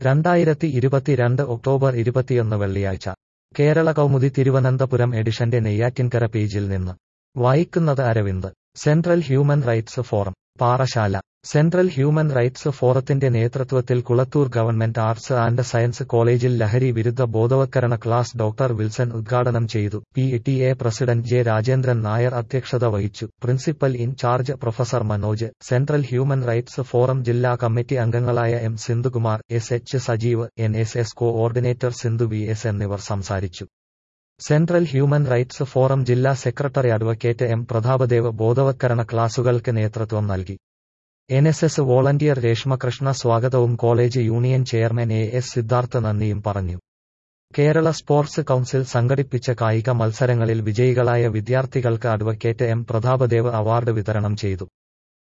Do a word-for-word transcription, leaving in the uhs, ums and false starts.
രണ്ടായിരത്തി ഇരുപത്തിരണ്ട് ഒക്ടോബർ ഇരുപത്തിയൊന്ന് വെള്ളിയാഴ്ച കേരള കൗമുദി തിരുവനന്തപുരം എഡിഷന്റെ നെയ്യാറ്റിൻകര പേജിൽ നിന്ന് വായിക്കുന്നത് Aravind. Central human rights forum Parassala. Central human rights ഫോറത്തിന്റെ നേതൃത്വത്തിൽ Kulathoor government arts and science കോളേജിൽ ലഹരി വിരുദ്ധ ബോധവത്കരണ ക്ലാസ് ഡോക്ടർ വിൽസൺ ഉദ്ഘാടനം ചെയ്തു. P T A president J Rajendran Nair അധ്യക്ഷത വഹിച്ചു. Principal in charge professor Manoj, central human rights forum ജില്ലാ കമ്മിറ്റി അംഗങ്ങളായ M Sindhukumar, S H Sajeev, N S S coordinator Sindhu V S എന്നിവർ സംസാരിച്ചു. സെൻട്രൽ ഹ്യൂമൻ റൈറ്റ്സ് ഫോറം ജില്ലാ സെക്രട്ടറി അഡ്വക്കേറ്റ് എം പ്രതാപദേവ് ബോധവത്കരണ ക്ലാസുകൾക്ക് നേതൃത്വം നൽകി. N S S volunteer Reshmakrishna സ്വാഗതവും college union chairman A S Siddhartha നന്ദിയും പറഞ്ഞു. കേരള സ്പോർട്സ് കൗൺസിൽ സംഘടിപ്പിച്ച കായിക മത്സരങ്ങളിൽ വിജയികളായ വിദ്യാർത്ഥികൾക്ക് അഡ്വക്കേറ്റ് എം പ്രതാപദേവ് അവാർഡ് വിതരണം ചെയ്തു.